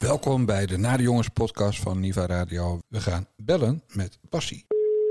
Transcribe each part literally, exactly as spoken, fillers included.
Welkom bij de Nare Jongens podcast van Niva Radio. We gaan bellen met Passie.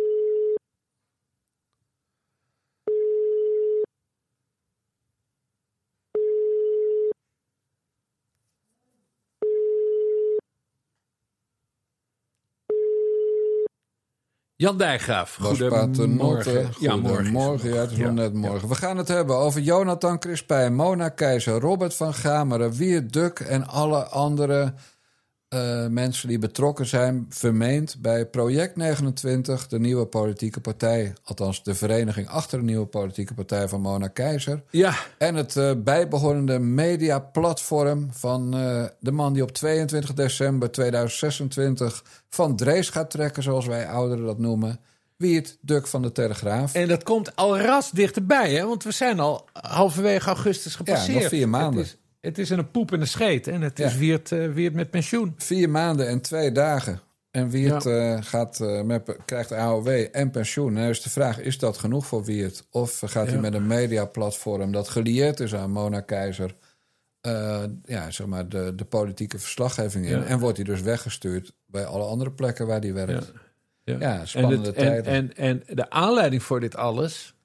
Jan Dijkgraaf, goedemorgen. Ja, morgen. Morgen, ja, het is ja, nog net morgen. Ja. We gaan het hebben over Jonathan Crispijn, Mona Keizer, Robert van Gameren, Wiert Duk en alle andere uh, mensen die betrokken zijn, vermeend bij Project negenentwintig, de nieuwe politieke partij. Althans, de vereniging achter de nieuwe politieke partij van Mona Keizer. Ja. En het uh, bijbehorende mediaplatform van uh, de man die op tweeëntwintig december tweeduizend zesentwintig van Drees gaat trekken, zoals wij ouderen dat noemen. Wiert Duk van de Telegraaf. En dat komt al ras dichterbij, hè? Want we zijn al halverwege augustus gepasseerd. Ja, nog vier maanden. Het is, het is een poep en een scheet. En het is ja. Wiert, uh, Wiert met pensioen. Vier maanden en twee dagen. En Wiert ja. uh, gaat, uh, met, krijgt A O W en pensioen. En dan is de vraag, is dat genoeg voor Wiert? Of gaat ja. hij met een mediaplatform dat gelieerd is aan Mona Keizer, Uh, ja, zeg maar de, de politieke verslaggeving in. Ja. En wordt hij dus weggestuurd bij alle andere plekken waar hij werkt. Ja, ja. ja spannende en het, tijden. En, en, en de aanleiding voor dit alles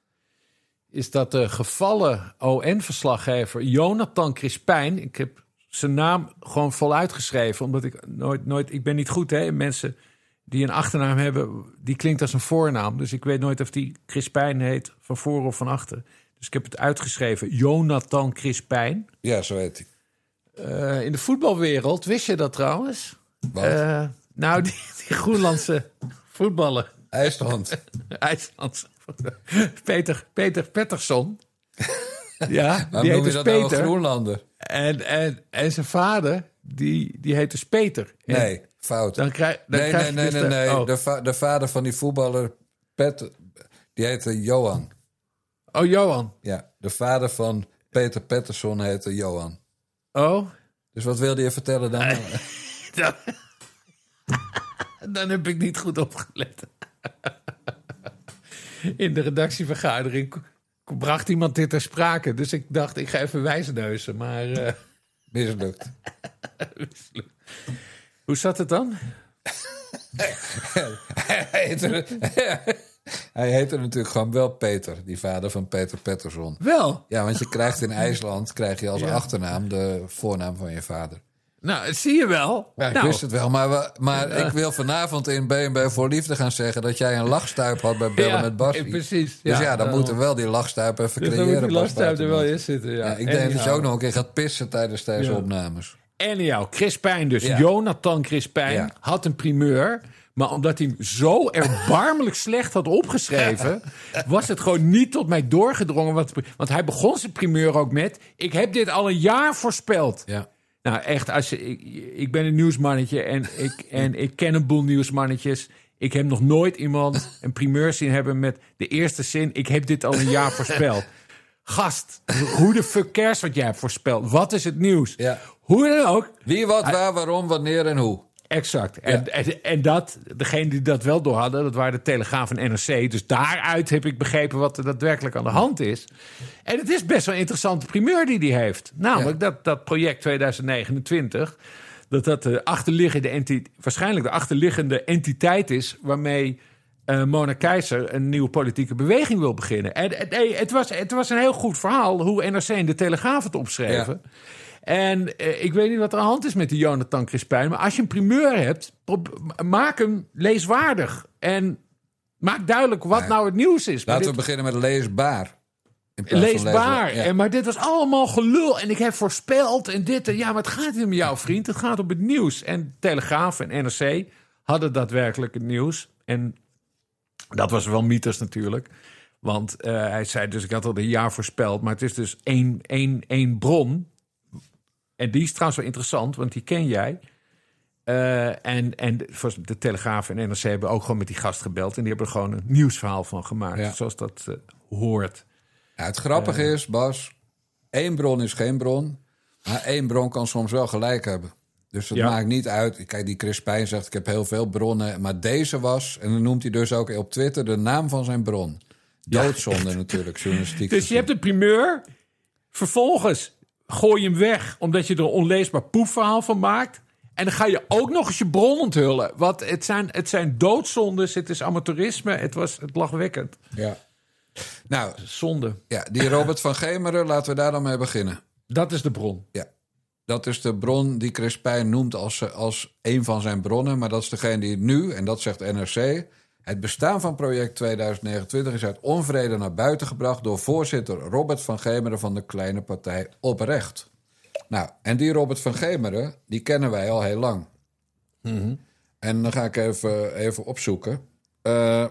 is dat de gevallen O N-verslaggever Jonathan Crispijn, ik heb zijn naam gewoon voluit geschreven, omdat ik nooit, nooit, ik ben niet goed hè, mensen die een achternaam hebben, die klinkt als een voornaam. Dus ik weet nooit of die Crispijn heet, van voor of van achter. Dus ik heb het uitgeschreven. Jonathan Crispijn. Ja, zo heet hij. Uh, in de voetbalwereld, wist je dat trouwens? Wat? Uh, nou, die, die Groenlandse voetballer. IJsland. IJsland. Peter, Peter Pettersson. Ja, waarom die heet noem je dus dat Peter. nou een Groenlander? En, en, en zijn vader, die, die heet dus Peter. En nee, fout. Dan krijg, dan nee, krijg nee, je nee, dus nee, de, nee. oh. De, va- de vader van die voetballer, Pet, die heette Johan. Oh, Johan. Ja, de vader van Peter Pettersson heette Johan. Oh. Dus wat wilde je vertellen dan? dan, dan heb ik niet goed opgelet. In de redactievergadering bracht iemand dit ter sprake. Dus ik dacht, ik ga even wijsneuzen. Maar uh... mislukt. mislukt. Hoe zat het dan? Hij heette, hij heette natuurlijk gewoon wel Peter, die vader van Peter Pettersson. Wel? Ja, want je krijgt in IJsland krijg je als ja. achternaam de voornaam van je vader. Nou, dat zie je wel. Ja, ik nou. wist het wel, maar, we, maar ja. ik wil vanavond in B en B voor Liefde gaan zeggen dat jij een lachstuip had bij Bellen ja, met Bassie. Precies. Dus ja, ja dan uh, moeten we wel die lachstuip even dus creëren. Dan moet die lachstuip er wel in zitten, ja. ja ik denk dat je ook nog een keer gaat pissen tijdens deze ja. opnames. Anyhow, Crispijn dus. Ja. Jonathan Crispijn ja. had een primeur. Maar omdat hij hem zo erbarmelijk slecht had opgeschreven, was het gewoon niet tot mij doorgedrongen. Want, want hij begon zijn primeur ook met: ik heb dit al een jaar voorspeld. Ja. Nou echt, als je, ik, ik ben een nieuwsmannetje en ik, en ik ken een boel nieuwsmannetjes. Ik heb nog nooit iemand een primeur zien hebben met de eerste zin: ik heb dit al een jaar voorspeld. Gast, hoe de fuck cares wat jij hebt voorspeld? Wat is het nieuws? Ja. Hoe dan ook. Wie, wat, waar, waarom, wanneer en hoe. Exact. Ja. En, en, en dat, degene die dat wel door hadden, dat waren de Telegraaf en N R C. Dus daaruit heb ik begrepen wat er daadwerkelijk aan de hand is. En het is best wel een interessante primeur die hij heeft. Namelijk ja. dat, dat project tweeduizend negenentwintig, dat dat de achterliggende enti- waarschijnlijk de achterliggende entiteit is waarmee uh, Mona Keizer een nieuwe politieke beweging wil beginnen. En nee, het, was, het was een heel goed verhaal hoe N R C en de Telegraaf het opschreven. Ja. En eh, ik weet niet wat er aan de hand is met die Jonathan Crispijn, maar als je een primeur hebt, pro- maak hem leeswaardig. En maak duidelijk wat ja. nou het nieuws is. Laten dit... we beginnen met leesbaar. Leesbaar. Ja. En, maar dit was allemaal gelul. En ik heb voorspeld en dit. En ja, maar het gaat niet om jou, vriend. Het gaat om het nieuws. En Telegraaf en N R C hadden daadwerkelijk het nieuws. En dat was wel mythes natuurlijk. Want uh, hij zei dus, ik had al een jaar voorspeld. Maar het is dus één, één, één bron. En die is trouwens wel interessant, want die ken jij. Uh, en, en de Telegraaf en N R C hebben ook gewoon met die gast gebeld. En die hebben er gewoon een nieuwsverhaal van gemaakt. Ja. Zoals dat uh, hoort. Ja, het grappige uh, is, Bas, één bron is geen bron. Maar één bron kan soms wel gelijk hebben. Dus het ja. maakt niet uit. Kijk, die Crispijn zegt, ik heb heel veel bronnen. Maar deze was, en dan noemt hij dus ook op Twitter de naam van zijn bron. Doodzonde ja. natuurlijk, journalistiek. Dus je hebt een primeur. Vervolgens gooi je hem weg, omdat je er een onleesbaar poefverhaal van maakt. En dan ga je ook nog eens je bron onthullen. Want het zijn, het zijn doodzondes, het is amateurisme, het was het lachwekkend. Ja. Nou, zonde. Ja, die Robert van Gemeren, laten we daar dan mee beginnen. Dat is de bron. Ja. Dat is de bron die Chris Pijn noemt als, als een van zijn bronnen. Maar dat is degene die nu, en dat zegt N R C... het bestaan van project tweeduizend negenentwintig is uit onvrede naar buiten gebracht... door voorzitter Robert van Gemeren van de kleine partij Oprecht. Nou, en die Robert van Gemeren, die kennen wij al heel lang. Mm-hmm. En dan ga ik even, even opzoeken. Uh,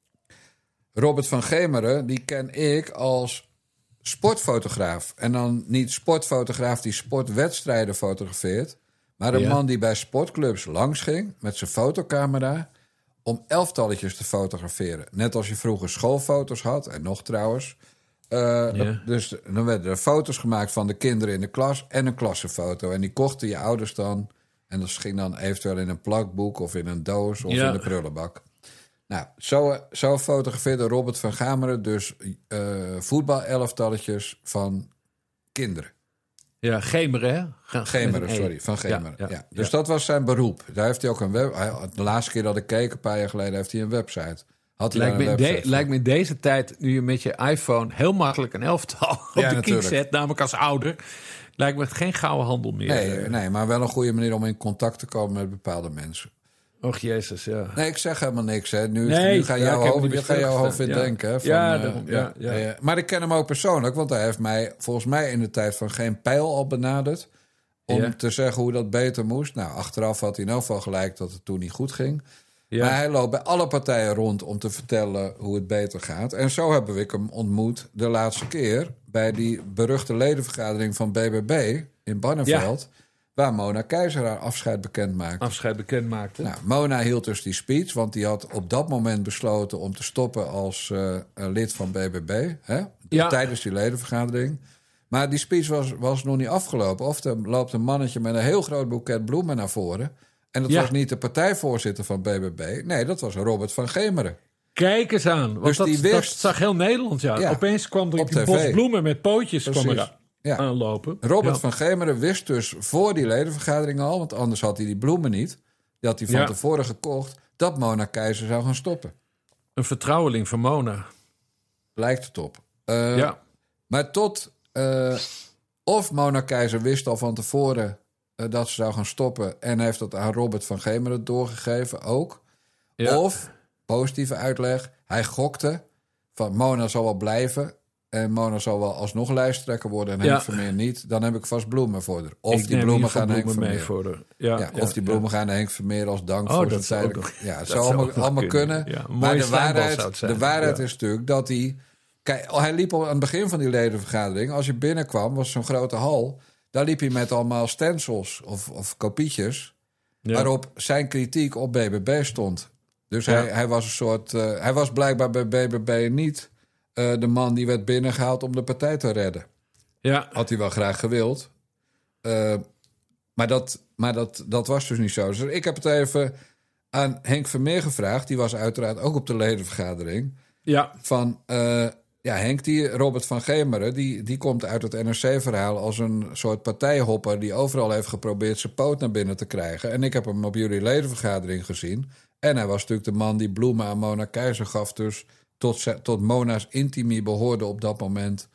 Robert van Gemeren, die ken ik als... sportfotograaf. En dan niet sportfotograaf die sportwedstrijden fotografeert... maar een ja. man die bij sportclubs langs ging met zijn fotocamera... om elftalletjes te fotograferen. Net als je vroeger schoolfoto's had, en nog trouwens. Uh, ja. Dus dan werden er foto's gemaakt van de kinderen in de klas... en een klassenfoto. En die kochten je ouders dan... en dat ging dan eventueel in een plakboek of in een doos of ja. in de prullenbak. Nou, zo, zo fotografeerde Robert van Gemeren dus uh, voetbal-elftalletjes van kinderen. Ja, Gemeren, hè? Ge- Gemeren, sorry, van Gemeren. Ja, ja, ja. Dus ja. dat was zijn beroep. Daar heeft hij ook een web. Hij, de laatste keer dat ik keek, een paar jaar geleden, heeft hij een website. Had hij lijkt, een me website de, lijkt me in deze tijd, nu je met je iPhone heel makkelijk een elftal op ja, de natuurlijk. kiek zet, namelijk als ouder, lijkt me het geen gouden handel meer. Nee, nee, maar wel een goede manier om in contact te komen met bepaalde mensen. Och jezus, ja. Nee, ik zeg helemaal niks. Hè. Nu, nee, nu ga jouw ja, hoofd, ga jouw hoofd in ja. denken. Hè, van, ja, uh, daarom, ja, ja. ja. Maar ik ken hem ook persoonlijk, want hij heeft mij volgens mij in de tijd van Geen Pijl al benaderd. Om ja. te zeggen hoe dat beter moest. Nou, achteraf had hij in elk geval gelijk dat het toen niet goed ging. Ja. Maar hij loopt bij alle partijen rond om te vertellen hoe het beter gaat. En zo hebben we hem ontmoet de laatste keer... bij die beruchte ledenvergadering van B B B in Barneveld... Ja. waar Mona Keizer haar afscheid bekend maakte. Afscheid bekend maakte. Nou, Mona hield dus die speech, want die had op dat moment besloten... om te stoppen als uh, lid van B B B, hè? Ja. Tijdens die ledenvergadering... Maar die speech was, was nog niet afgelopen. Of er loopt een mannetje met een heel groot boeket bloemen naar voren. En dat ja. was niet de partijvoorzitter van B B B. Nee, dat was Robert van Gemeren. Kijk eens aan. Want dus dat, die wist, dat zag heel Nederland, ja. ja. Opeens kwam er die bos bloemen met pootjes kwam er ja. aanlopen. Robert ja. van Gemeren wist dus voor die ledenvergadering al... want anders had hij die bloemen niet. Die had hij van ja. tevoren gekocht... dat Mona Keizer zou gaan stoppen. Een vertrouweling van Mona. Lijkt het op. Uh, ja. Maar tot... Uh, of Mona Keizer wist al van tevoren uh, dat ze zou gaan stoppen... en heeft dat aan Robert van Gemeren doorgegeven ook. Ja. Of, positieve uitleg, hij gokte van Mona zal wel blijven... en Mona zal wel alsnog lijsttrekker worden en ja. Henk Vermeer niet... dan heb ik vast bloemen voor haar. Of ik die bloemen gaan Henk Vermeer. Voor ja, ja, ja, of die bloemen ja. gaan naar Henk Vermeer als dank oh, voor dat zijn tijd. Ook, ja, het zou allemaal, allemaal kunnen. kunnen. Ja, maar de waarheid, de waarheid ja. is natuurlijk dat hij... Kijk, hij liep al aan het begin van die ledenvergadering. Als je binnenkwam, was zo'n grote hal. Daar liep hij met allemaal stencils of, of kopietjes... Ja. waarop zijn kritiek op B B B stond. Dus ja. hij, hij was een soort... Uh, hij was blijkbaar bij B B B niet uh, de man die werd binnengehaald... om de partij te redden. Ja. Had hij wel graag gewild. Uh, maar dat, maar dat, dat was dus niet zo. Dus ik heb het even aan Henk Vermeer gevraagd. Die was uiteraard ook op de ledenvergadering. Ja. Van... Uh, Ja, Henk, die Robert van Gemeren, die, die komt uit het N R C-verhaal... als een soort partijhopper die overal heeft geprobeerd... zijn poot naar binnen te krijgen. En ik heb hem op jullie ledenvergadering gezien. En hij was natuurlijk de man die bloemen aan Mona Keizer gaf... dus tot, tot Mona's intimie behoorde op dat moment.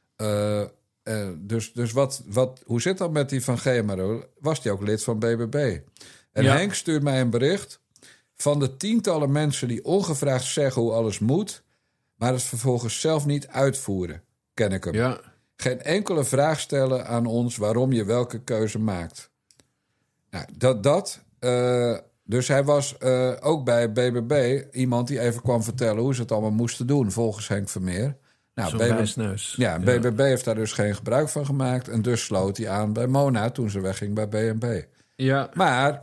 Uh, uh, dus dus wat, wat, hoe zit dat met die van Gemeren? Was die ook lid van B B B? En ja. Henk stuurt mij een bericht... van de tientallen mensen die ongevraagd zeggen hoe alles moet... maar het vervolgens zelf niet uitvoeren, ken ik hem. Ja. Geen enkele vraag stellen aan ons waarom je welke keuze maakt. Nou, dat, dat uh, dus hij was uh, ook bij B B B iemand die even kwam vertellen... hoe ze het allemaal moesten doen, volgens Henk Vermeer. Nou, Zo'n wijsneus. Ja, B B B ja. heeft daar dus geen gebruik van gemaakt... en dus sloot hij aan bij Mona toen ze wegging bij B N B. Ja. Maar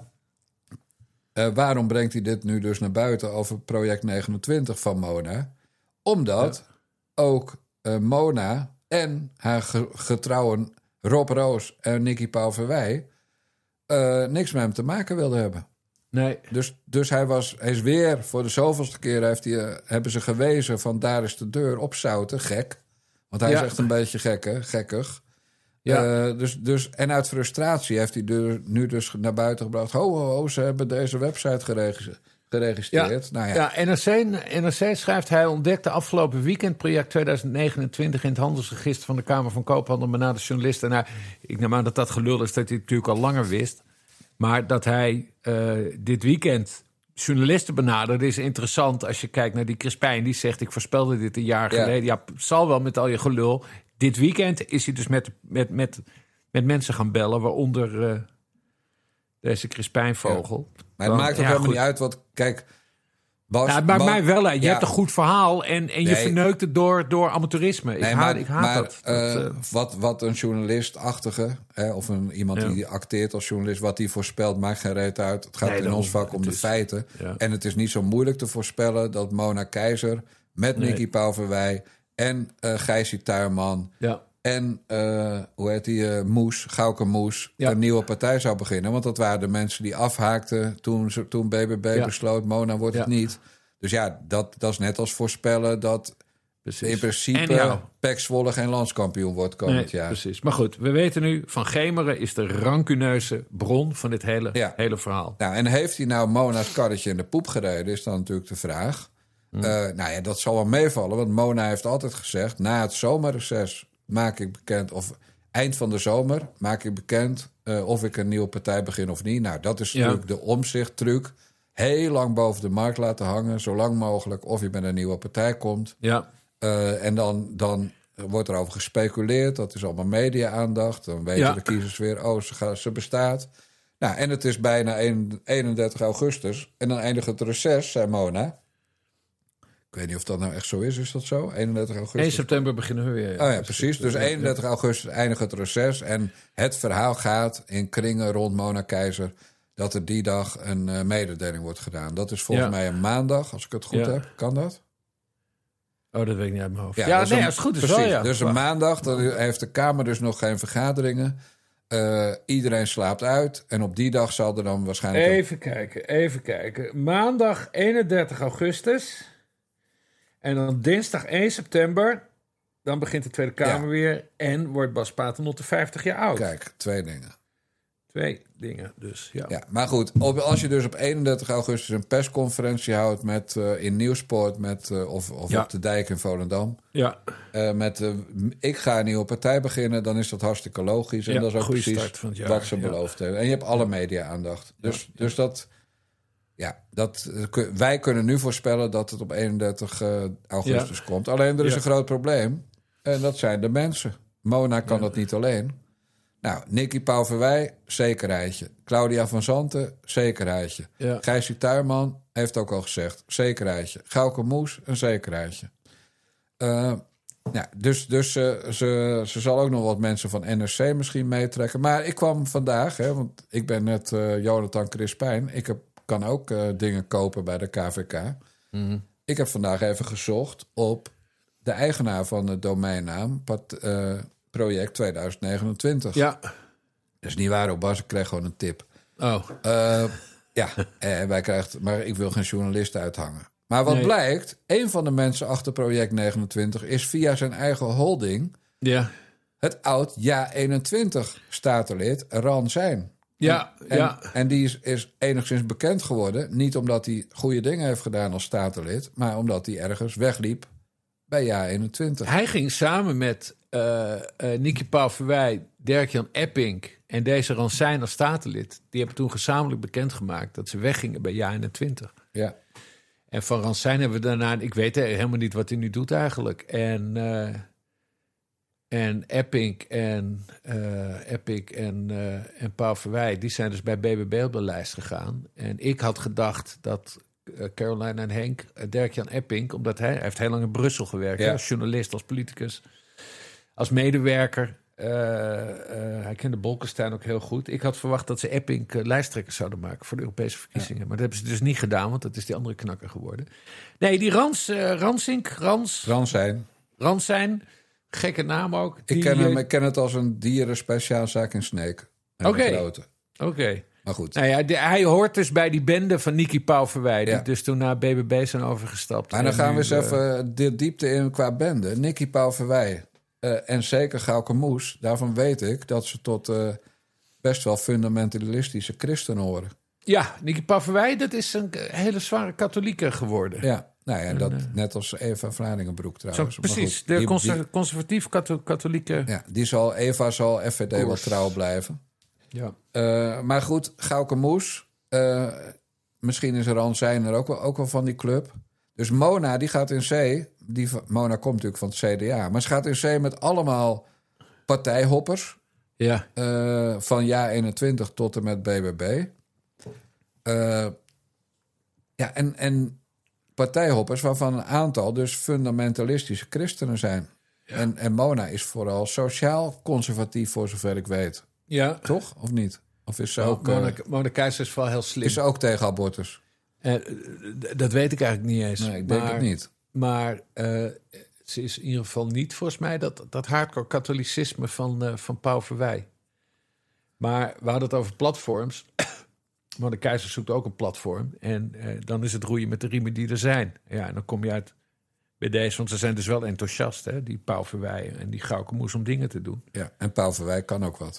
uh, waarom brengt hij dit nu dus naar buiten... over project negenentwintig van Mona... Omdat ja. ook uh, Mona en haar ge- getrouwen Rob Roos en Nicky Pauverwij... Uh, niks met hem te maken wilden hebben. Nee. Dus, dus hij, was, hij is weer, voor de zoveelste keer heeft hij, uh, hebben ze gewezen... van daar is de deur op zouten, gek. Want hij ja. is echt een beetje gek, hè? Gekkig. Ja. Uh, dus, dus, en uit frustratie heeft hij dus, nu dus naar buiten gebracht. Ho, ho, ho, ze hebben deze website geregistreerd. geregistreerd. Ja, nou ja. ja N R C, N R C schrijft... hij ontdekte afgelopen weekend project tweeduizend negenentwintig... in het handelsregister van de Kamer van Koophandel... maar na de journalisten... Nou, ik neem aan dat dat gelul is dat hij het natuurlijk al langer wist... maar dat hij uh, dit weekend journalisten benaderde... is interessant als je kijkt naar die Crispijn... die zegt, ik voorspelde dit een jaar ja. geleden. Ja, zal wel met al je gelul. Dit weekend is hij dus met, met, met, met mensen gaan bellen... waaronder uh, deze Crispijnvogel... Ja. Maar het maakt ook ja, helemaal goed. niet uit, want kijk... Bas, ja, het maakt Bas, mij wel uit. Je ja. hebt een goed verhaal en, en je nee. verneukt het door, door amateurisme. Ik nee, haat, maar, ik haat maar, dat. Uh, dat uh, wat, wat een journalist-achtige, hè, of een, iemand ja. die acteert als journalist... wat die voorspelt, maakt geen reet uit. Het gaat nee, in ons vak om de is, feiten. Ja. En het is niet zo moeilijk te voorspellen dat Mona Keizer... met nee. Nicky Pauverwij en uh, Gijsie Tuinman... Ja. En, uh, hoe heet die, uh, Moes, Gauke Moes, ja. een nieuwe partij zou beginnen. Want dat waren de mensen die afhaakten toen, toen B B B ja. besloot... Mona wordt ja. het niet. Dus ja, dat, dat is net als voorspellen dat precies. in principe... P E C Zwolle geen landskampioen wordt komend nee, jaar. Precies, maar goed, we weten nu... Van Gemeren is de rancuneuze bron van dit hele, ja. hele verhaal. Nou, en heeft hij nou Mona's karretje in de poep gereden... is dan natuurlijk de vraag. Hmm. Uh, nou ja, dat zal wel meevallen, want Mona heeft altijd gezegd... na het zomerreces... maak ik bekend, of eind van de zomer maak ik bekend... Uh, of ik een nieuwe partij begin of niet. Nou, dat is ja. natuurlijk de omzichttruc. Heel lang boven de markt laten hangen, zo lang mogelijk... of je met een nieuwe partij komt. Ja. Uh, en dan, dan wordt er over gespeculeerd. Dat is allemaal media-aandacht. Dan weten ja. de kiezers weer, oh, ze, gaan, ze bestaat. Nou, en het is bijna eenendertig augustus. En dan eindigt het reces, zei Mona... Ik weet niet of dat nou echt zo is. Is dat zo? eenendertig augustus? één september beginnen we weer. Ja. Oh ja, precies. Dus eenendertig augustus eindigt het reces. En het verhaal gaat in kringen rond Mona Keizer... dat er die dag een uh, mededeling wordt gedaan. Dat is volgens ja. mij een maandag, als ik het goed ja. heb. Kan dat? Oh, dat weet ik niet uit mijn hoofd. Ja, ja nee, een, als het goed is precies, wel, ja. Dus een maandag, dan heeft de Kamer dus nog geen vergaderingen. Uh, iedereen slaapt uit. En op die dag zal er dan waarschijnlijk... Even ook... kijken, even kijken. Maandag eenendertig augustus... En dan dinsdag één september, dan begint de Tweede Kamer ja. weer... en wordt Bas Paternotte vijftig jaar oud. Kijk, twee dingen. Twee dingen, dus ja. ja maar goed, op, als je dus op eenendertig augustus een persconferentie houdt... Met, uh, in Nieuwspoort met, uh, of, of ja. op de Dijk in Volendam... Ja. Uh, met uh, ik ga een nieuwe partij beginnen, dan is dat hartstikke logisch. En ja, dat is ook precies wat ze ja. beloofd hebben. En je hebt alle media-aandacht. Dus, ja. dus dat... Ja, dat, wij kunnen nu voorspellen dat het op eenendertig augustus ja. komt. Alleen er is ja. een groot probleem. En dat zijn de mensen. Mona kan ja. dat niet alleen. Nou, Nicky Pauverwij, zekerheidje. Claudia van Zanten, zekerheidje. Ja. Gijsie Tuinman heeft ook al gezegd, zekerheidje. Gauke Moes, een zekerheidje. Uh, ja, dus dus uh, ze, ze zal ook nog wat mensen van N R C misschien meetrekken. Maar ik kwam vandaag, hè, want ik ben net uh, Jonathan Crispijn. Ik heb kan ook uh, dingen kopen bij de K V K. Mm-hmm. Ik heb vandaag even gezocht op de eigenaar van de domeinnaam... Pat, uh, project tweeduizend negenentwintig. Ja. Dat is niet waar, Bas. Ik kreeg gewoon een tip. Oh. Uh, ja, eh, wij krijgen, maar ik wil geen journalist uithangen. Maar wat nee. blijkt, een van de mensen achter project negenentwintig... is via zijn eigen holding... Ja. het oud Ja eenentwintig statenlid Ran Zijn. Ja, en, ja. en die is, is enigszins bekend geworden. Niet omdat hij goede dingen heeft gedaan als statenlid... maar omdat hij ergens wegliep bij Ja eenentwintig. Hij ging samen met uh, uh, Nicky Pauverwij, Dirk-Jan Epping... en deze Ransijn als statenlid... die hebben toen gezamenlijk bekendgemaakt... dat ze weggingen bij Ja eenentwintig. Ja. En van Ransijn hebben we daarna... ik weet helemaal niet wat hij nu doet eigenlijk. En... Uh, En Epping en, uh, Epping en, uh, en Pauverwij, die zijn dus bij B B B op de lijst gegaan. En ik had gedacht dat uh, Caroline en Henk, uh, Dirk-Jan Epping... omdat hij, hij heeft heel lang in Brussel gewerkt, ja. als journalist, als politicus, als medewerker. Uh, uh, hij kende Bolkestein ook heel goed. Ik had verwacht dat ze Epping uh, lijsttrekkers zouden maken voor de Europese verkiezingen. Ja. Maar dat hebben ze dus niet gedaan, want dat is die andere knakker geworden. Nee, die Rans, uh, Ransink, Rans... Ransijn. Ransijn... Gekke naam ook. Ik ken, hem, ik ken het als een dierenspeciaalzaak in Sneek. Oké. Okay. Oké. Okay. Maar goed. Nou ja, de, hij hoort dus bij die bende van Nicky Pauverwij. Die ja. dus toen naar B B B zijn overgestapt. Maar dan gaan we eens uh, even de diepte in qua bende. Nicky Pauverwij. Uh, en zeker Gauke Moes, daarvan weet ik dat ze tot uh, best wel fundamentalistische christenen horen. Ja, Nicky Paverwij, dat is een hele zware katholieke geworden. Ja, nou ja, dat, net als Eva Vlaardingenbroek trouwens. Zo, precies, goed, de die, conser- die, conservatief-katholieke... Ja, die zal, Eva zal F V D wel trouw blijven. Ja. Uh, maar goed, Gauke Moes, uh, misschien is er al zijn er ook wel, ook wel van die club. Dus Mona, die gaat in C. Die, Mona komt natuurlijk van het C D A. Maar ze gaat in C met allemaal partijhoppers. Ja. Uh, van Ja eenentwintig tot en met B B B. Uh, ja, en, en partijhoppers waarvan een aantal dus fundamentalistische christenen zijn. Ja. En, en Mona is vooral sociaal conservatief, voor zover ik weet. Ja. Toch? Of niet? Of is ze oh, ook... Mona, uh, Mona Keijzer is wel heel slim. Is ze ook tegen abortus? Uh, dat weet ik eigenlijk niet eens. Nee, ik denk maar, het niet. Maar uh, ze is in ieder geval niet, volgens mij, dat, dat hardcore katholicisme van, uh, van Pauw Verwij. Maar we hadden het over platforms. Maar de Keizer zoekt ook een platform. En uh, dan is het roeien met de riemen die er zijn. Ja, en dan kom je uit bij deze. Want ze zijn dus wel enthousiast, hè? Die Pauw Verwij en die Gauke Moes om dingen te doen. Ja, en Pauw Verwij kan ook wat.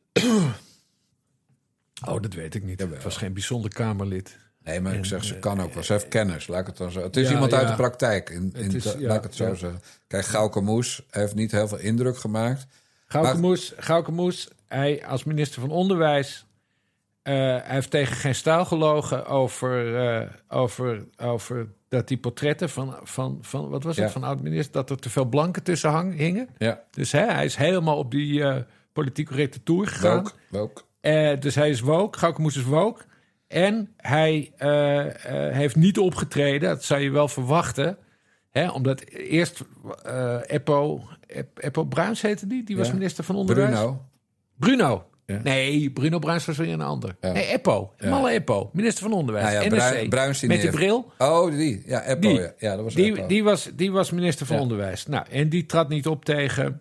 Oh, dat weet ik niet. Jawel. Het was geen bijzonder Kamerlid. Nee, maar en, ik zeg, ze uh, kan ook wel. Ze heeft kennis, laat ik het dan zo. Het is ja, iemand uit ja. de praktijk, in, in is, de, ja, laat ik het zo ja. zeggen. Kijk, Gauke Moes heeft niet heel veel indruk gemaakt. Gauke maar... Moes, Gauke Moes, hij als minister van Onderwijs... Uh, hij heeft tegen Geen Stijl gelogen over, uh, over, over dat die portretten van, van, van wat was het, ja. van oud-minister... dat er te veel blanken tussen hang, hingen. Ja. Dus hè, hij is helemaal op die uh, politiek correcte toer gegaan. Woke, woke. Uh, dus hij is woke, Gauke Moes is woke. En hij uh, uh, heeft niet opgetreden, dat zou je wel verwachten... Hè, omdat eerst uh, Eppo, Eppo Bruins heette die, die was ja. minister van Onderwijs. Bruno. Bruno. Ja. Nee, Bruno Bruins was weer een ander. Ja. Nee, Eppo. Ja. Malle Eppo. Minister van Onderwijs. Nou ja, N S C. Bruin, Bruins die met die neer. bril. Oh, die. Ja, Eppo. Die. Ja. ja, dat was Die, Eppo. die, was, die was minister van Ja. Onderwijs. Nou, en die trad niet op tegen,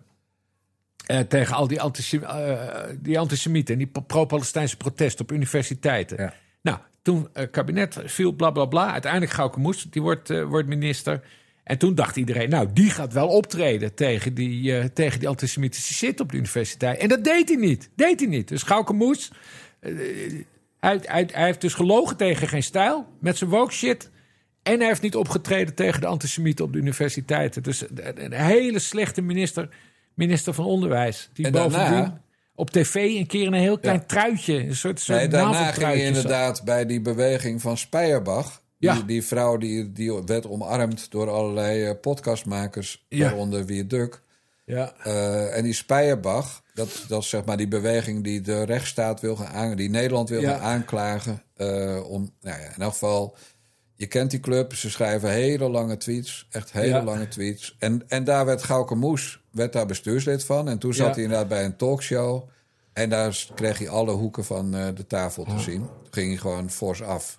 uh, tegen al die, antisem, uh, die antisemieten... en die pro-Palestijnse protesten op universiteiten. Ja. Nou, toen het uh, kabinet viel, bla, bla, bla. Uiteindelijk Gauke Moes, die wordt, uh, wordt minister... En toen dacht iedereen, nou, die gaat wel optreden tegen die, uh, tegen die antisemitische shit op de universiteit. En dat deed hij niet. Deed hij niet. Dus Gauke Moes, uh, hij, hij, hij heeft dus gelogen tegen Geen Stijl met zijn woke shit. En hij heeft niet opgetreden tegen de antisemieten op de universiteiten. Dus een, een hele slechte minister, minister van Onderwijs. Die en bovendien daarna... op tv een keer in een heel klein ja. truitje, een soort, soort nee, daarna ging naveltruitje. je inderdaad bij die beweging van Speyerbach... Ja. Die, die vrouw die, die werd omarmd door allerlei uh, podcastmakers, Ja. waaronder Wierduk. Ja. Uh, en die Speyerbach, dat, dat is zeg maar die beweging die de rechtsstaat wil gaan aan, die Nederland wil Ja. gaan aanklagen. Uh, om, nou ja, in elk geval, je kent die club, ze schrijven hele lange tweets, echt hele Ja. lange tweets. En, en daar werd Gauke Moes, werd daar bestuurslid van. En toen zat Ja. hij inderdaad bij een talkshow. En daar kreeg hij alle hoeken van uh, de tafel te Oh. zien. Toen ging hij gewoon fors af.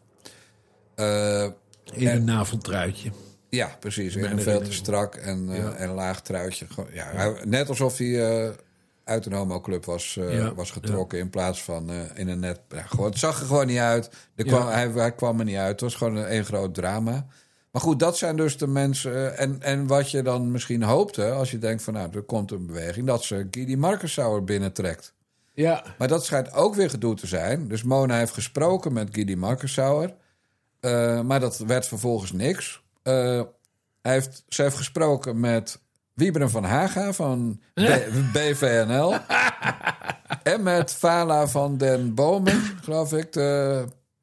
Uh, In en, een naveltruitje. ja, precies. In Mijn een veel te herinnering. strak en, uh, Ja. en laag truitje. Gewoon, ja, hij- net alsof hij uh, uit een homoclub was, uh, Ja. was getrokken... in plaats van uh, in een net... Ja, gewoon, het zag er gewoon niet uit. Er Ja. kwam, hij, hij kwam er niet uit. Het was gewoon een, een groot drama. Maar goed, dat zijn dus de mensen... Uh, en, en wat je dan misschien hoopte... als je denkt van, nou, er komt een beweging... dat ze Guidy Markensauer binnentrekt. Ja. Maar dat schijnt ook weer gedoe te zijn. Dus Mona heeft gesproken met Guidy Markensauer... Uh, maar dat werd vervolgens niks. Uh, hij heeft, ze heeft gesproken met Wieberen van Haga van B- B V N L. En met Vala van den Bomen, geloof ik, de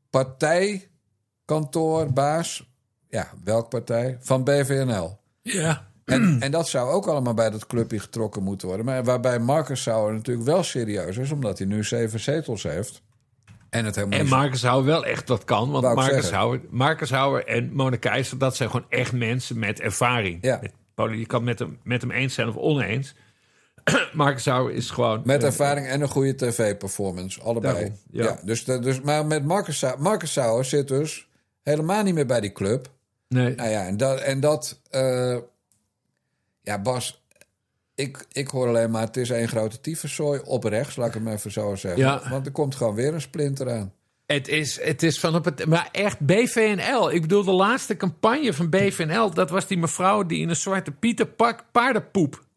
partijkantoorbaas. Ja, welke partij? Van B V N L. Ja. En, en dat zou ook allemaal bij dat clubje getrokken moeten worden. Maar waarbij Markensauer natuurlijk wel serieus is... omdat hij nu zeven zetels heeft... En, het helemaal En niet... Markensauer wel echt wat kan. Want Wou ik Markensauer, Markensauer en Mona Keijzer... dat zijn gewoon echt mensen met ervaring. Ja. Met, je kan met hem, met hem eens zijn of oneens. Markensauer is gewoon... Met uh, ervaring en een goede tv-performance. Allebei. Daarom, ja. Ja, dus, dus, maar met Markensauer, Markensauer zit dus helemaal niet meer bij die club. Nee. Nou ja, en dat... En dat uh, ja, Bas... Ik, ik hoor alleen maar, het is één grote tyfuszooi op rechts, laat ik het maar even zo zeggen. Ja. Want er komt gewoon weer een splinter aan. Het is, het is van op het... Maar echt B V N L. Ik bedoel, de laatste campagne van B V N L... dat was die mevrouw die in een zwarte pietenpak paardenpoep... of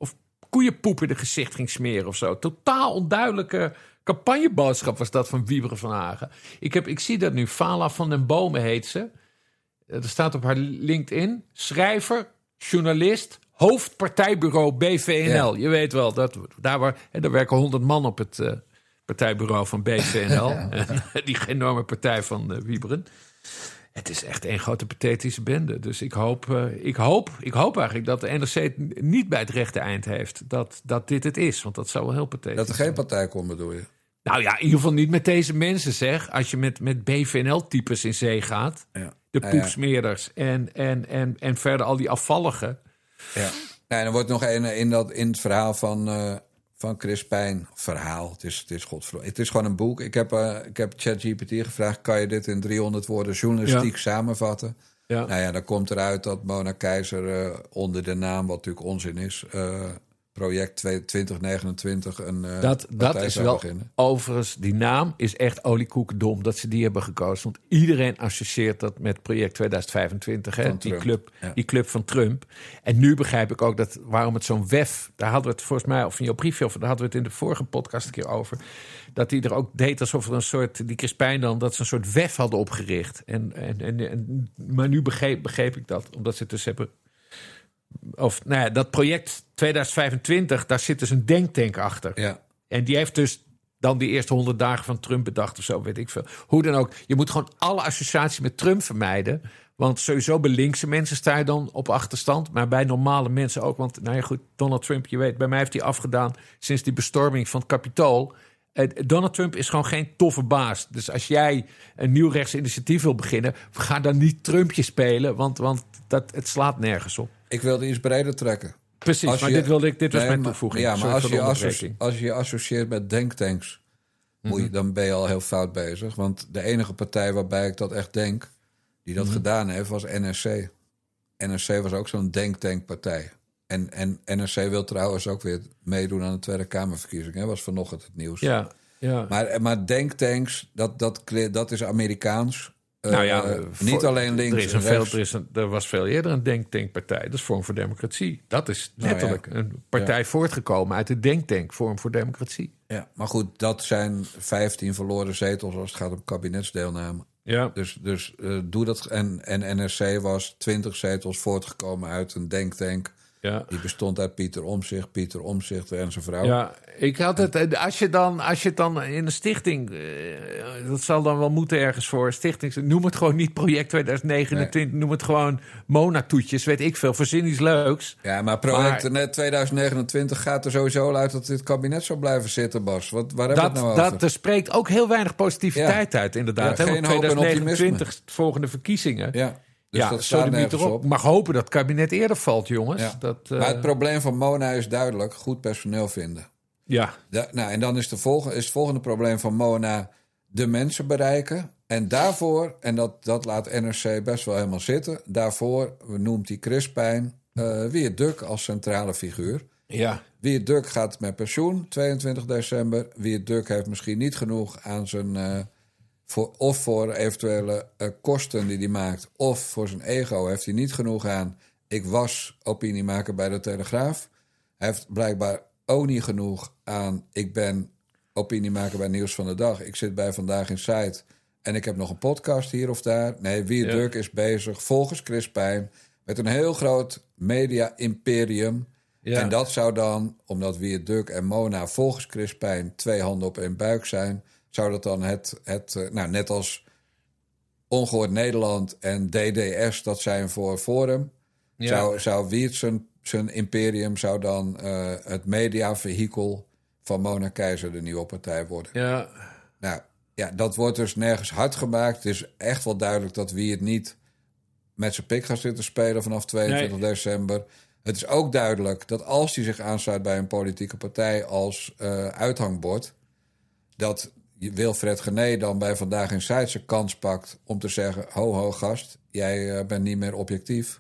koeienpoep in het gezicht ging smeren of zo. Totaal onduidelijke campagneboodschap was dat van Wiebere van Hagen. Ik, heb, ik zie dat nu. Vala van den Bomen heet ze. Er staat op haar LinkedIn. Schrijver, journalist, hoofdpartijbureau B V N L. Ja. Je weet wel, dat, daar, waar, hè, daar werken honderd man op het uh, partijbureau van B V N L. Ja. Die enorme partij van uh, Wieberen. Het is echt een grote pathetische bende. Dus ik hoop, uh, ik hoop, ik hoop eigenlijk dat de N R C het niet bij het rechte eind heeft. Dat, dat dit het is, want dat zou wel heel pathetisch zijn. Dat er geen partij komt, bedoel je? Nou ja, in ieder geval niet met deze mensen, zeg. Als je met, met B V N L-types in zee gaat. Ja. De poepsmeerders en, en, en, en verder al die afvalligen. Ja. Nou, en er wordt nog een in, dat, in het verhaal van, uh, van Chris Pijn. Verhaal, het is, het is godverdomme. Het is gewoon een boek. Ik heb, uh, ik heb ChatGPT gevraagd, kan je dit in driehonderd woorden journalistiek ja. samenvatten? Ja. Nou ja, dan komt eruit dat Mona Keizer uh, onder de naam, wat natuurlijk onzin is... Uh, project twintig negenentwintig een uh, dat, dat is wel beginnen. Overigens, die naam is echt oliekoekendom dat ze die hebben gekozen. Want iedereen associeert dat met project twintig vijfentwintig, hè? Die, club, ja. die club van Trump. En nu begrijp ik ook dat waarom het zo'n W E F... daar hadden we het volgens mij, of in jouw briefje... of daar hadden we het in de vorige podcast een keer over... dat die er ook deed alsof er een soort... die Chris Pijn dan, dat ze een soort W E F hadden opgericht. En, en, en, en, maar nu begreep, begreep ik dat, omdat ze het dus hebben... Of nou ja, dat project twintig vijfentwintig, daar zit dus een denktank achter. Ja. En die heeft dus dan die eerste honderd dagen van Trump bedacht of zo, weet ik veel. Hoe dan ook, je moet gewoon alle associaties met Trump vermijden. Want sowieso bij linkse mensen sta je dan op achterstand. Maar bij normale mensen ook. Want nou ja goed, Donald Trump, je weet, bij mij heeft hij afgedaan sinds die bestorming van het Capitool. Donald Trump is gewoon geen toffe baas. Dus als jij een nieuw rechtsinitiatief wil beginnen, ga dan niet Trumpje spelen, want, want dat, het slaat nergens op. Ik wilde iets breder trekken. Precies, als maar je, dit, wilde ik, dit was nee, mijn toevoeging. Ja, maar als je, associ- als je associeert met denktanks, mm-hmm. moet je, dan ben je al heel fout bezig. Want de enige partij waarbij ik dat echt denk, die dat mm-hmm. gedaan heeft, was N R C. N R C was ook zo'n denktankpartij. En, en N R C wil trouwens ook weer meedoen aan de Tweede Kamerverkiezing. Dat was vanochtend het nieuws. Ja, ja. Maar, maar denktanks, dat, dat, dat is Amerikaans. Nou ja, uh, niet voor, alleen links er, is een veel, er, is een, er was veel eerder een denktankpartij. Dat is Vorm voor Democratie. Dat is letterlijk nou ja. een partij ja. voortgekomen uit de denktank Vorm voor Democratie. Ja, maar goed, dat zijn vijftien verloren zetels als het gaat om kabinetsdeelname. Ja. Dus, dus uh, doe dat. En, en N R C was twintig zetels voortgekomen uit een denktank. Ja. Die bestond uit Pieter Omtzigt, Pieter Omtzigt en zijn vrouw. Ja, ik had het. Als je dan, als je het dan in een stichting, uh, dat zal dan wel moeten ergens voor stichting. Noem het gewoon niet project twintig negenentwintig, nee. Noem het gewoon Mona-toetjes, weet ik veel. Verzin iets leuks. Ja, maar project maar, twintig negenentwintig gaat er sowieso uit dat dit kabinet zou blijven zitten, Bas. Wat, waar hebben we het nou over? Dat er spreekt ook heel weinig positiviteit ja. uit, inderdaad. Ja, geen twintig negenentwintig, volgende verkiezingen. Ja. Dus ja, dat staat nergens op. Mag hopen dat het kabinet eerder valt, jongens. Ja. Dat, uh... Maar het probleem van Mona is duidelijk goed personeel vinden. Ja. Da- nou, en dan is, de volgende, is het volgende probleem van Mona de mensen bereiken. En daarvoor, en dat, dat laat N R C best wel helemaal zitten... daarvoor noemt hij Chris Pijn uh, Wiert Duk als centrale figuur. Ja. Wiert Duk gaat met pensioen, tweeëntwintig december. Wiert Duk heeft misschien niet genoeg aan zijn... Uh, Voor, of voor eventuele uh, kosten die hij maakt... of voor zijn ego heeft hij niet genoeg aan... ik was opiniemaker bij de Telegraaf. Hij heeft blijkbaar ook niet genoeg aan... ik ben opiniemaker bij Nieuws van de Dag. Ik zit bij Vandaag in Site en ik heb nog een podcast hier of daar. Nee, Wiert Duk ja. is bezig, volgens Chris Pijn... met een heel groot media-imperium... Ja. En dat zou dan, omdat Wiert Duk en Mona volgens Chris Pijn... twee handen op één buik zijn... zou dat dan het, het nou, net als Ongehoord Nederland en D D S, dat zijn voor Forum... Ja. zou, zou Wiert zijn, zijn imperium zou dan uh, het mediavehikel van Mona Keizer de nieuwe partij worden. Ja. Nou, ja, dat wordt dus nergens hard gemaakt. Het is echt wel duidelijk dat Wiert niet met zijn pik gaat zitten spelen vanaf tweeëntwintig nee. december... Het is ook duidelijk dat als hij zich aansluit bij een politieke partij als uh, uithangbord... dat Wilfred Genee dan bij Vandaag in Site zijn kans pakt om te zeggen... ho, ho, gast, jij uh, bent niet meer objectief.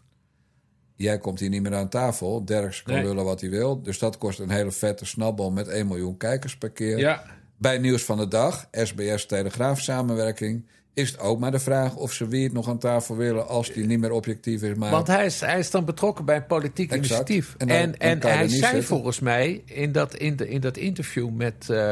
Jij komt hier niet meer aan tafel. Derks kan nee. lullen wat hij wil. Dus dat kost een hele vette snabbel met één miljoen kijkers per keer. Ja. Bij Nieuws van de Dag, S B S-Telegraaf samenwerking, is het ook maar de vraag of ze Wiert nog aan tafel willen als die niet meer objectief is. Maar... Want hij is, hij is dan betrokken bij een politiek exact. initiatief. En, dan, en, en dan hij zei zitten. volgens mij in dat, in, de, in dat interview met uh,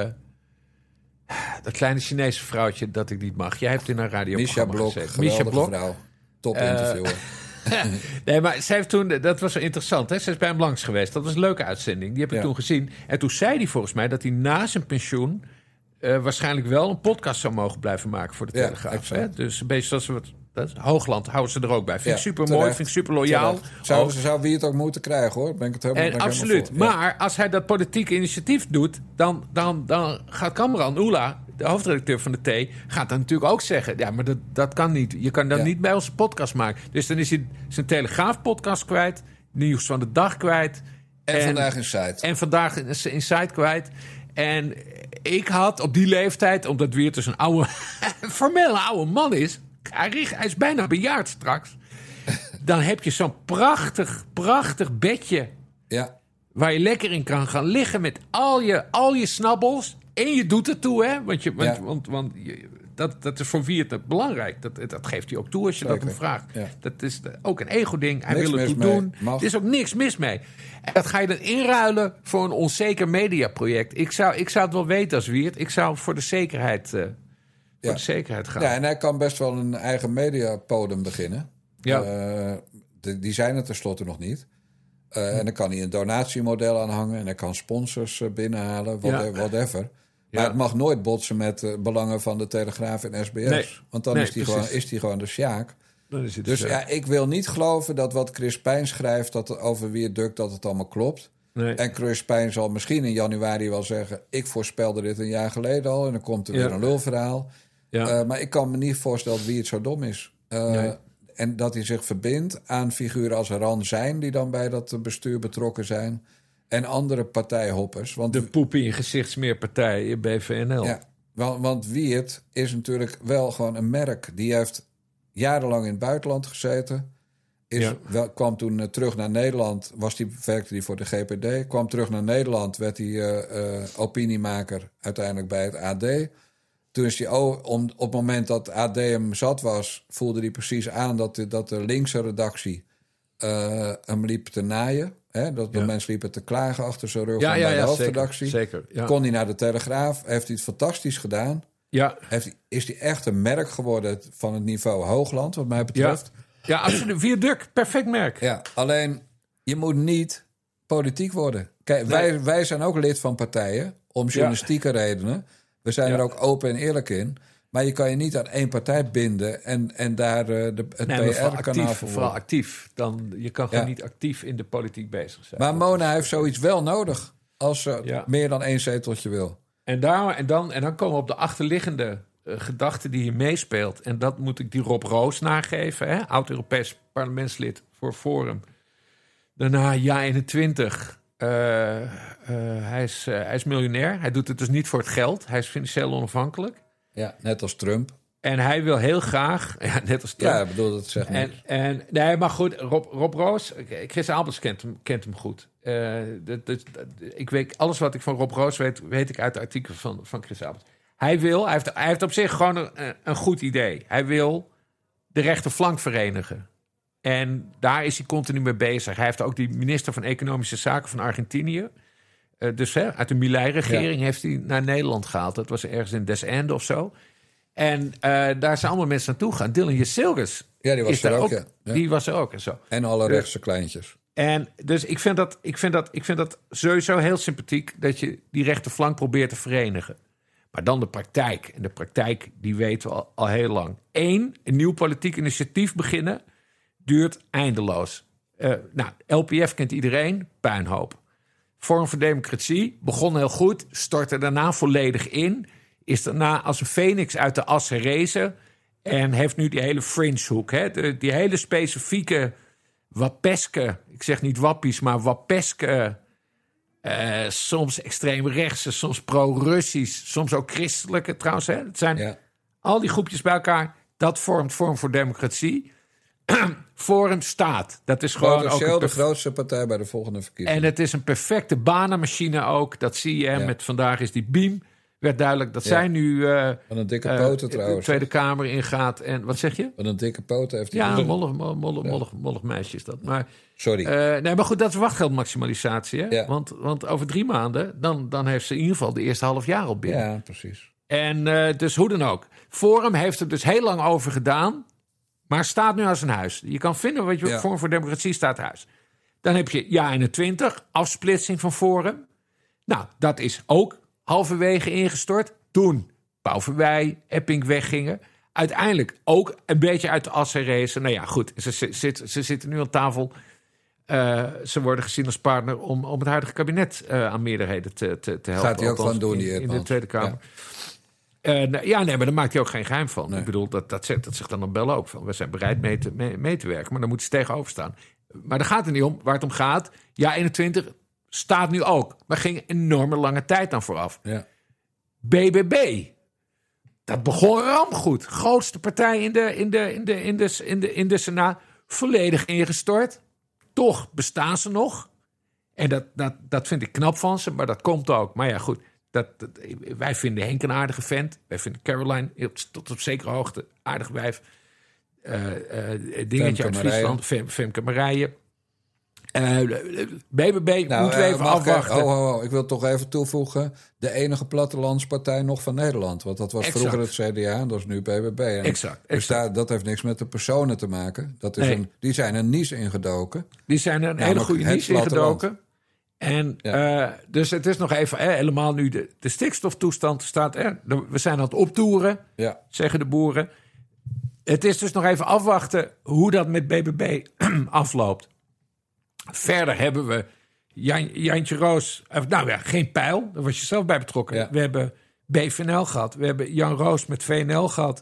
dat kleine Chinese vrouwtje dat ik niet mag. Jij hebt in een radioprogramma Misha Blok, gezeten. Misha geweldige Blok. vrouw. Top interviewer. Uh, nee, maar zij heeft toen, dat was wel interessant, hè? Ze is bij hem langs geweest. Dat was een leuke uitzending. Die heb ik ja. toen gezien. En toen zei hij volgens mij dat hij na zijn pensioen uh, waarschijnlijk wel een podcast zou mogen blijven maken voor de ja, Telegraaf. Hè? Dus een beetje zoals we het. Dat is, Hoogland houden ze er ook bij. Vind ik ja, super mooi, vind ik super loyaal. Zou, zou wie het ook moeten krijgen, hoor. Ben ik het helemaal, en ben ik absoluut. helemaal voor. Maar ja. als hij dat politieke initiatief doet, dan, dan, dan gaat Kamran Oela, de hoofdredacteur van de T, gaat dan natuurlijk ook zeggen: ja, maar dat, dat kan niet. Je kan dat ja. niet bij onze podcast maken. Dus dan is hij zijn Telegraaf-podcast kwijt, Nieuws van de Dag kwijt. En, en vandaag Inside. En vandaag Inside kwijt. En ik had op die leeftijd, omdat Wiert dus een oude, formele oude man is. Hij is bijna bejaard straks. Dan heb je zo'n prachtig, prachtig bedje. Ja. Waar je lekker in kan gaan liggen met al je, al je snabbels. En je doet het toe, hè? Want, je, want, ja. want, want je, dat, dat is voor Wiert belangrijk. Dat, dat geeft hij ook toe als je Zeker. dat hem vraagt. Ja. Dat is ook een ego-ding. Hij niks wil het toe doen. Er is ook niks mis mee. En dat ga je dan inruilen voor een onzeker mediaproject. Ik zou, ik zou het wel weten als Wiert. Ik zou voor de zekerheid... Uh, Voor ja. de zekerheid gaan. Ja, en hij kan best wel een eigen mediapodium beginnen. Ja. Uh, de, die zijn er tenslotte nog niet. Uh, hm. En dan kan hij een donatiemodel aanhangen. En hij kan sponsors uh, binnenhalen, whatever. Ja. whatever. Maar ja. het mag nooit botsen met uh, belangen van de Telegraaf en S B S. Nee. Want dan nee, is, die gewoon, is die gewoon de sjaak. Dus de ja, ik wil niet geloven dat wat Chris Pijn schrijft... dat over wie het dukt, dat het allemaal klopt. Nee. En Chris Pijn zal misschien in januari wel zeggen... ik voorspelde dit een jaar geleden al... en dan komt er ja. weer een lulverhaal... Ja. Uh, maar ik kan me niet voorstellen wie het zo dom is. Uh, nee. En dat hij zich verbindt aan figuren als Ran Zijn... die dan bij dat bestuur betrokken zijn. En andere partijhoppers. Want de poep in je gezichtsmeerpartij, B V N L. Ja, want, want Wiert is natuurlijk wel gewoon een merk. Die heeft jarenlang in het buitenland gezeten. Is, ja. wel, kwam toen uh, terug naar Nederland. Was die, werkte hij voor de G P D. Kwam terug naar Nederland. Werd hij uh, uh, opiniemaker uiteindelijk bij het A D... Toen is hij, oh, om, op het moment dat A D hem zat was... voelde hij precies aan dat de, dat de linkse redactie uh, hem liep te naaien. Hè? Dat de ja. mensen liepen te klagen achter zijn rug ja, ja, bij de ja, hoofdredactie. Zeker, zeker, ja. Kon hij naar de Telegraaf, heeft hij het fantastisch gedaan. Ja. Heeft hij, is hij echt een merk geworden van het niveau Hoogland, wat mij betreft. Ja, ja absoluut. Viaduct, perfect merk. Ja, alleen je moet niet politiek worden. Kijk, nee. wij, wij zijn ook lid van partijen om journalistieke ja. redenen... We zijn ja. er ook open en eerlijk in. Maar je kan je niet aan één partij binden... en, en daar uh, de, het nee, P R-kanaal voor vooral actief. Dan, je kan gewoon ja. niet actief in de politiek bezig zijn. Maar Mona heeft zoiets wel nodig... als ze ja. meer dan één zeteltje wil. En, daar, en, dan, en dan komen we op de achterliggende uh, gedachte die hier meespeelt. En dat moet ik die Rob Roos nageven. Hè? Oud-Europees parlementslid voor Forum. Daarna Ja eenentwintig... Uh, uh, hij, is, uh, hij is miljonair. Hij doet het dus niet voor het geld. Hij is financieel onafhankelijk. Ja, net als Trump. En hij wil heel graag... Ja, net als Trump. Ja, ik bedoel, dat zeg maar. En, en, nee, maar goed, Rob, Rob Roos... Chris Albers kent hem, kent hem goed. Uh, dat, dat, dat, ik weet, alles wat ik van Rob Roos weet... weet ik uit de artikelen van, van Chris Albers. Hij wil... Hij heeft, hij heeft op zich gewoon een, een goed idee. Hij wil de rechterflank verenigen. En daar is hij continu mee bezig. Hij heeft ook die minister van Economische Zaken van Argentinië. Uh, dus hè, uit de Milei-regering ja. heeft hij naar Nederland gehaald. Dat was ergens in Des Ende of zo. En uh, daar zijn allemaal mensen naartoe gegaan. Dylan Jezilgus. Ja, die was er ook. ook ja. Ja. Die was er ook en zo. En alle rechtse kleintjes. En dus ik vind, dat, ik, vind dat, ik vind dat sowieso heel sympathiek... dat je die rechterflank probeert te verenigen. Maar dan de praktijk. En de praktijk, die weten we al, al heel lang. Eén, een nieuw politiek initiatief beginnen... duurt eindeloos. Uh, nou, L P F kent iedereen, puinhoop. Forum voor Democratie begon heel goed, stortte daarna volledig in... is daarna als een phoenix uit de as herrezen... en heeft nu die hele fringehoek. Hè? De, die hele specifieke wappeske... ik zeg niet wappies, maar wappeske... Uh, soms extreemrechtse, soms pro-Russisch... soms ook christelijke trouwens. Hè? Het zijn ja. al die groepjes bij elkaar... dat vormt Forum voor Democratie... Forum staat. Dat is gewoon ook een perf- de grootste partij bij de volgende verkiezingen. En het is een perfecte banenmachine ook. Dat zie je. Ja. Met vandaag is die Beam. werd duidelijk dat ja. zij nu uh, Van een dikke poten, uh, trouwens. de Tweede Kamer ingaat. En wat zeg je? Van een dikke poten heeft hij. Ja, een mollig, mollig, mollig, mollig, mollig meisje is dat. Maar, Sorry. Uh, nee, maar goed, dat is wachtgeldmaximalisatie. Hè? Ja. Want, want over drie maanden, dan, dan heeft ze in ieder geval de eerste half jaar al binnen. Ja, precies. En uh, dus hoe dan ook. Forum heeft er dus heel lang over gedaan, maar staat nu als een huis. Je kan vinden wat je ja. Forum voor Democratie staat huis. Dan heb je Ja eenentwintig, afsplitsing van Forum. Nou, dat is ook halverwege ingestort. Toen Pauw Verwij, Epping weggingen. Uiteindelijk ook een beetje uit de as herrezen. Nou ja, goed, ze, ze, ze, ze zitten nu aan tafel. Uh, ze worden gezien als partner om, om het huidige kabinet uh, aan meerderheden te, te, te helpen. Gaat hij ook gewoon doen, die in, in de Tweede Kamer. Ja. Uh, nou, ja, nee, maar daar maakt hij ook geen geheim van. Nee. Ik bedoel, dat, dat, zegt, dat zegt dan een bel ook van. We zijn bereid mee te, mee, mee te werken, maar dan moeten ze tegenover staan. Maar daar gaat het niet om. Waar het om gaat, Ja eenentwintig staat nu ook. Maar ging een enorme lange tijd dan vooraf. Ja. B B B. Dat begon rampgoed. Grootste partij in de, in de, in de, in de, in de, in de Senaat. Volledig ingestort. Toch bestaan ze nog. En dat, dat, dat vind ik knap van ze, maar dat komt ook. Maar ja, goed. Dat, dat, wij vinden Henk een aardige vent. Wij vinden Caroline tot op zekere hoogte aardig wijf. Uh, uh, dingetje uit Friesland. Fem, Femke Marije. Uh, B B B nou, moeten we even uh, afwachten. Ik, oh, oh, oh, ik wil toch even toevoegen. De enige plattelandspartij nog van Nederland. Want dat was exact. Vroeger het C D A en dat is nu B B B. En exact. Dus exact. daar, dat heeft niks met de personen te maken. Dat is nee. een, die zijn een niche ingedoken. Die zijn een hele goede niche ingedoken. En ja. uh, dus het is nog even, eh, helemaal nu de, de stikstoftoestand staat er. We zijn aan het optoeren, ja. zeggen de boeren. Het is dus nog even afwachten hoe dat met B B B afloopt. Verder hebben we Jan, Jantje Roos. Nou ja, geen pijl. Daar was je zelf bij betrokken. Ja. We hebben B V N L gehad. We hebben Jan Roos met V N L gehad.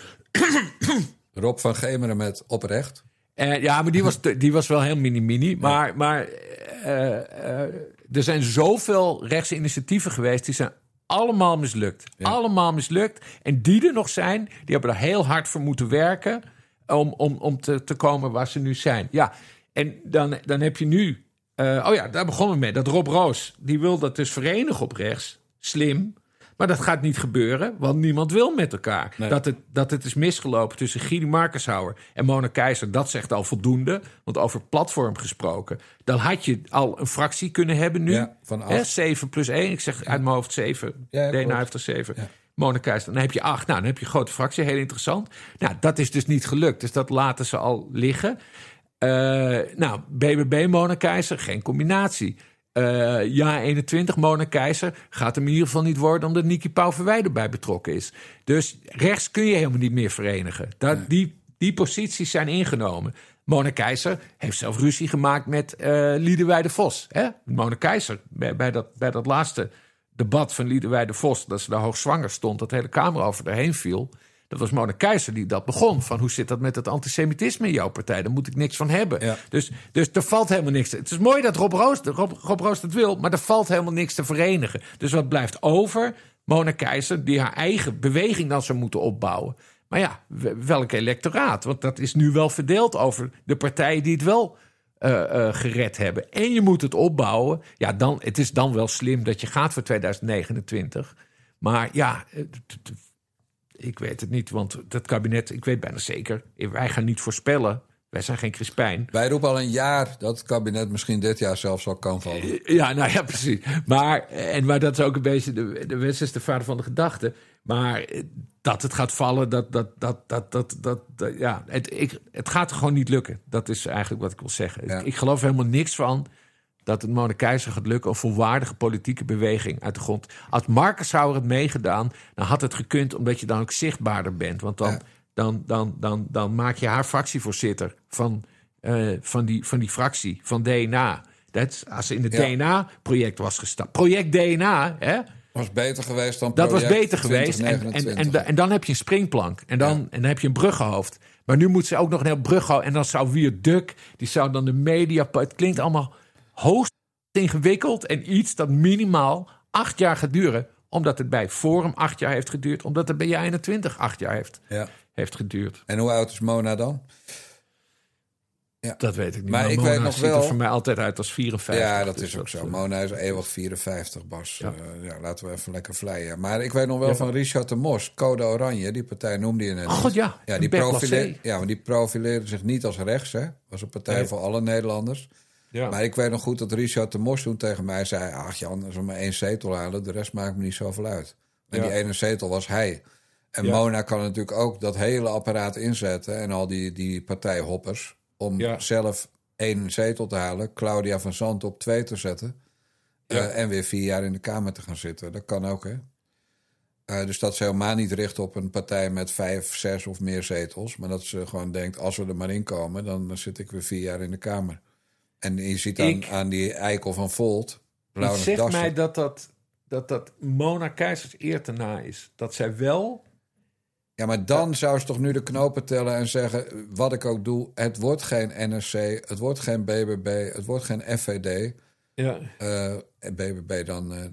Rob van Gemeren met Oprecht. Uh, ja, maar die was, te, die was wel heel mini-mini. Maar, ja. maar uh, uh, er zijn zoveel rechtsinitiatieven geweest. Die zijn allemaal mislukt. Ja. Allemaal mislukt. En die er nog zijn, die hebben er heel hard voor moeten werken. Om, om, om te, te komen waar ze nu zijn. Ja. En dan, dan heb je nu... Uh, oh ja, daar begonnen we mee. Dat Rob Roos, die wil dat dus verenigen op rechts. Slim. Maar dat gaat niet gebeuren, want niemand wil met elkaar. Nee. Dat, het, dat het is misgelopen tussen Guido Markenshouwer en Mona Keizer, dat zegt al voldoende. Want over platform gesproken, dan had je al een fractie kunnen hebben nu. Ja, van Hè, zeven plus één. Ik zeg ja. uit mijn hoofd zeven. Ja, D N A heeft er zeven. Ja. Mona Keizer, dan heb je acht. Nou, dan heb je een grote fractie. Heel interessant. Nou, dat is dus niet gelukt. Dus dat laten ze al liggen. Uh, nou, B B B, Mona Keizer, geen combinatie. Uh, Ja eenentwintig, Mona Keizer, gaat hem in ieder geval niet worden omdat Niki Pauw Verwij erbij betrokken is. Dus rechts kun je helemaal niet meer verenigen. Dat, nee. die, die posities zijn ingenomen. Mona Keizer heeft zelf ruzie gemaakt met uh, Liederwijde Vos. Hè? Mona Keizer, bij, bij, dat, bij dat laatste debat van Liederwijde Vos, dat ze daar hoogzwanger stond, dat de hele Kamer over daarheen viel. Dat was Mona Keizer die dat begon. Van hoe zit dat met het antisemitisme in jouw partij? Daar moet ik niks van hebben. Ja. Dus, dus er valt helemaal niks. Het is mooi dat Rob Roos, Rob, Rob Roos dat wil, maar er valt helemaal niks te verenigen. Dus wat blijft over? Mona Keizer die haar eigen beweging dan zou moeten opbouwen. Maar ja, welk electoraat? Want dat is nu wel verdeeld over de partijen die het wel uh, uh, gered hebben. En je moet het opbouwen. Ja, dan, het is dan wel slim dat je gaat voor twintig negenentwintig. Maar ja... Ik weet het niet, want dat kabinet, ik weet bijna zeker, wij gaan niet voorspellen. Wij zijn geen Crispijn. Wij roepen al een jaar dat het kabinet misschien dit jaar zelfs al kan vallen. Ja, nou ja, precies. Maar, en, maar dat is ook een beetje, de, de wens is de vader van de gedachte. Maar dat het gaat vallen, dat, dat, dat, dat, dat, dat, dat ja, het, ik, het gaat er gewoon niet lukken. Dat is eigenlijk wat ik wil zeggen. Ja. Ik, ik geloof helemaal niks van dat het Mona Keizer gaat lukken, een volwaardige politieke beweging uit de grond. Als Markenshouwer het meegedaan, dan had het gekund, omdat je dan ook zichtbaarder bent. Want dan, ja. dan, dan, dan, dan maak je haar fractievoorzitter van, uh, van, die, van die fractie, van D N A. Dat, als ze in het ja. D N A-project was gestapt. Project D N A, hè? Was beter geweest dan dat was beter geweest. En, en, en, en dan heb je een springplank. En dan, ja. en dan heb je een bruggenhoofd. Maar nu moet ze ook nog een heel bruggenhoofd. En dan zou Wier Duk, die zou dan de media... Het klinkt allemaal hoogst ingewikkeld en iets dat minimaal acht jaar gaat duren. Omdat het bij Forum acht jaar heeft geduurd. Omdat het bij Ja eenentwintig acht jaar heeft, ja. heeft geduurd. En hoe oud is Mona dan? Ja. Dat weet ik niet. Maar, maar ik Mona weet nog ziet wel... er voor mij altijd uit als vierenvijftig. Ja, dat dus is ook dat, zo. Mona is eeuwig vierenvijftig, Bas. Ja. Uh, ja, laten we even lekker vleien. Maar ik weet nog wel ja. van Richard de Mos, Code Oranje. Die partij noemde je net. Oh god, ja. Ja, die profileerde, ja, maar die profileerde zich niet als rechts. Hè. Was een partij nee. voor alle Nederlanders. Ja. Maar ik weet nog goed dat Richard de Mos toen tegen mij zei... ach Jan, als we maar één zetel halen, de rest maakt me niet zoveel uit. En ja. die ene zetel was hij. En ja. Mona kan natuurlijk ook dat hele apparaat inzetten... en al die, die partijhoppers... om ja. zelf één zetel te halen... Claudia van Zandt op twee te zetten... Ja. Uh, en weer vier jaar in de Kamer te gaan zitten. Dat kan ook, hè? Uh, dus dat ze helemaal niet richt op een partij met vijf, zes of meer zetels... maar dat ze gewoon denkt, als we er maar in komen... dan zit ik weer vier jaar in de Kamer. En je ziet aan, ik, aan die eikel van Volt... Het zegt Dassen. mij dat dat, dat dat Mona Keijsers eer te na is. Dat zij wel... Ja, maar dan ja. zou ze toch nu de knopen tellen en zeggen... wat ik ook doe, het wordt geen N S C... het wordt geen B B B, het wordt geen F V D. Ja. Uh, en B B B dan uh,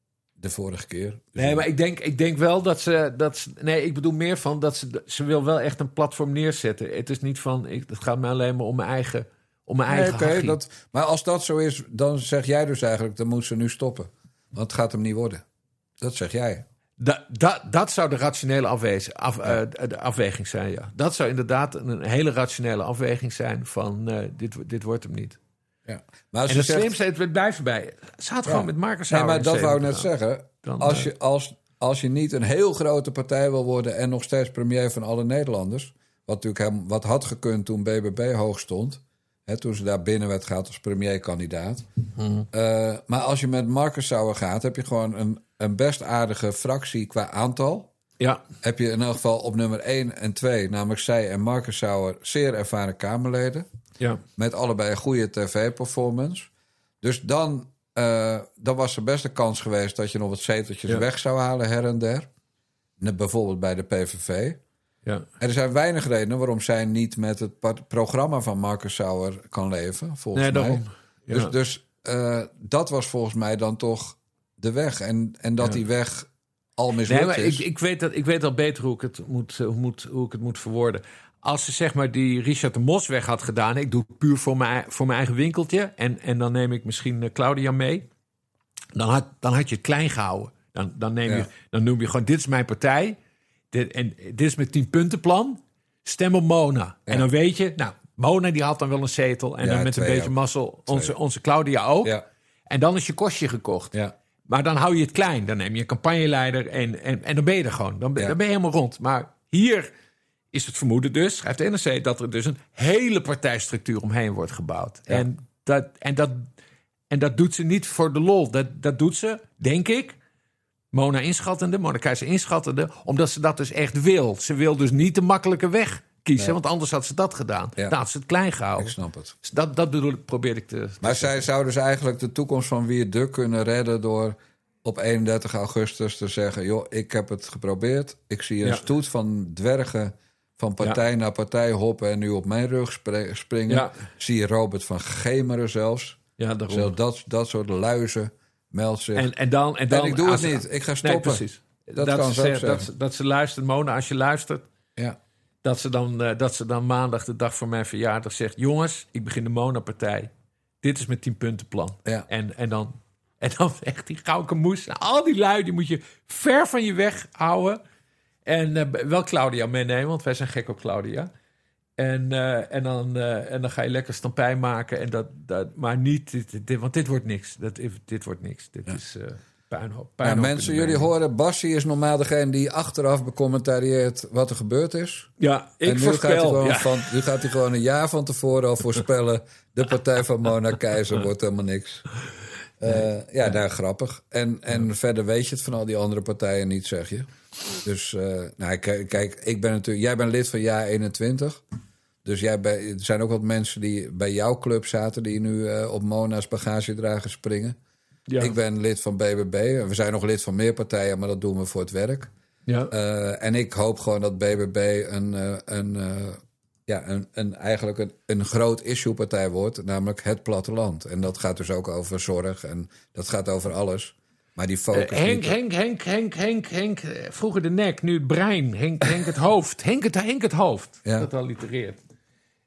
de vorige keer. Dus nee, maar ik denk, ik denk wel dat ze, dat ze... Nee, ik bedoel meer van dat ze... Ze wil wel echt een platform neerzetten. Het is niet van... Ik, het gaat mij alleen maar om mijn eigen... Om mijn eigen nee, okay, dat, maar als dat zo is, dan zeg jij dus eigenlijk... dan moet ze nu stoppen. Want het gaat hem niet worden. Dat zeg jij. Da, da, dat zou de rationele afwezing, af, ja. uh, de afweging zijn, ja. Dat zou inderdaad een hele rationele afweging zijn van... Uh, dit, dit wordt hem niet. Ja. Maar als en het zegt... slimste, het blijft bij. Ze had ja. gewoon met Marcus Nee, maar dat wou ik net zeggen. Dan, als, je, als, als je niet een heel grote partij wil worden... en nog steeds premier van alle Nederlanders... wat natuurlijk hem, wat had gekund toen B B B hoog stond... He, toen ze daar binnen werd gaat als premierkandidaat. Hmm. Uh, maar als je met Marcus Sauer gaat... heb je gewoon een, een best aardige fractie qua aantal. Ja. Heb je in elk geval op nummer één en twee... namelijk zij en Marcus Sauer zeer ervaren Kamerleden. Ja. Met allebei een goede tv-performance. Dus dan, uh, dan was er best een kans geweest... dat je nog wat zeteltjes ja. weg zou halen her en der. Net bijvoorbeeld bij de P V V... Ja. Er zijn weinig redenen waarom zij niet met het programma van Marcus Sauer kan leven, volgens nee, mij. Daarom. Ja. Dus, dus uh, dat was volgens mij dan toch de weg. En, en dat ja. die weg al mislukt nee, maar is. Ik, ik, weet dat, ik weet al beter hoe ik, het moet, hoe, moet, hoe ik het moet verwoorden. Als ze zeg maar die Richard de Mos weg had gedaan... ik doe het puur voor mijn, voor mijn eigen winkeltje... En, en dan neem ik misschien Claudia mee... dan had, dan had je het klein gehouden. Dan, dan, neem ja. je, dan noem je gewoon, dit is mijn partij... Dit, en dit is mijn tien-puntenplan. Stem op Mona. Ja. En dan weet je, nou, Mona die had dan wel een zetel. En ja, dan met een beetje mazzel onze, onze Claudia ook. Ja. En dan is je kostje gekocht. Ja. Maar dan hou je het klein. Dan neem je een campagneleider en, en, en dan ben je er gewoon. Dan ben, ja. dan ben je helemaal rond. Maar hier is het vermoeden dus, schrijft de N R C... dat er dus een hele partijstructuur omheen wordt gebouwd. Ja. En, dat, en, dat, en dat doet ze niet voor de lol. Dat, dat doet ze, denk ik... Mona inschattende, Mona Keijzer inschattende... omdat ze dat dus echt wil. Ze wil dus niet de makkelijke weg kiezen... Nee. want anders had ze dat gedaan. Ja. Dan had ze het klein gehouden. Ik snap het. Dus dat, dat bedoel ik, probeer ik te... te maar zij zou dus eigenlijk de toekomst van Wie het Duk kunnen redden... door op eenendertig augustus te zeggen... joh, ik heb het geprobeerd. Ik zie een ja. stoet van dwergen van partij ja. naar partij hoppen... en nu op mijn rug springen. Ja. Zie je Robert van Gemeren zelfs. Ja, daarom. Dat, dat soort luizen... Meld zich. En, en, dan, en, dan, en ik doe het ze, niet. Ik ga stoppen. Nee, precies. Dat, dat, kan ze zegt, dat, ze, dat ze luistert, Mona, als je luistert... Ja. Dat, ze dan, uh, dat ze dan maandag, de dag voor mijn verjaardag, zegt... jongens, ik begin de Mona-partij. Dit is mijn tien-puntenplan. Ja. En, en, dan, en dan echt die gouden moes. Al die lui, die moet je ver van je weg houden. En uh, wel Claudia meenemen, want wij zijn gek op Claudia. En, uh, en, dan, uh, en dan ga je lekker stampij maken. En dat, dat, maar niet, dit, dit, want dit wordt niks. Dat, dit wordt niks. Dit ja. is uh, puinhoop. puinhoop ja, mensen, jullie horen, Bassie is normaal degene die achteraf becommentarieert wat er gebeurd is. Ja, ik en nu voorspel. Gaat hij gewoon ja. van, nu gaat hij gewoon een jaar van tevoren al voorspellen... de partij van Mona Keijzer wordt helemaal niks. Uh, nee. Ja, nou, grappig. En, en ja. verder weet je het van al die andere partijen niet, zeg je. Dus, uh, nou, kijk, kijk, ik ben natuurlijk... Jij bent lid van Jaar eenentwintig... Dus jij bij, er zijn ook wat mensen die bij jouw club zaten... die nu uh, op Mona's bagagedrager springen. Ja. Ik ben lid van B B B. We zijn nog lid van meer partijen, maar dat doen we voor het werk. Ja. Uh, en ik hoop gewoon dat B B B een, uh, een, uh, ja, een, een, eigenlijk een, een groot issue-partij wordt... namelijk het platteland. En dat gaat dus ook over zorg en dat gaat over alles... Maar die focus uh, Henk, niet... Henk, Henk, Henk, Henk, Henk, vroeger de nek, nu het brein. Henk, Henk het hoofd. Henk het, Henk het hoofd. Ja. Dat allitereert.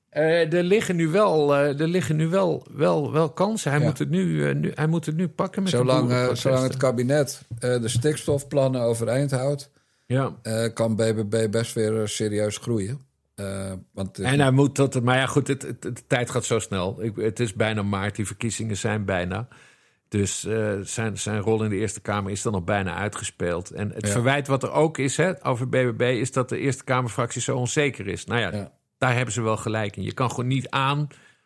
Uh, er liggen nu wel, uh, er liggen nu wel, wel, wel kansen. Hij, ja. moet het nu, uh, nu, hij moet het nu pakken met zolang, de uh, zolang het kabinet uh, de stikstofplannen overeind houdt... Ja. Uh, kan B B B best weer uh, serieus groeien. Uh, want en hij moet tot... Maar ja, goed, het, het, het, de tijd gaat zo snel. Ik, het is bijna maart, die verkiezingen zijn bijna... Dus uh, zijn, zijn rol in de Eerste Kamer is dan al bijna uitgespeeld. En het ja. verwijt wat er ook is hè, over B B B... is dat de Eerste Kamerfractie zo onzeker is. Nou ja, ja, daar hebben ze wel gelijk in. Je kan gewoon niet aan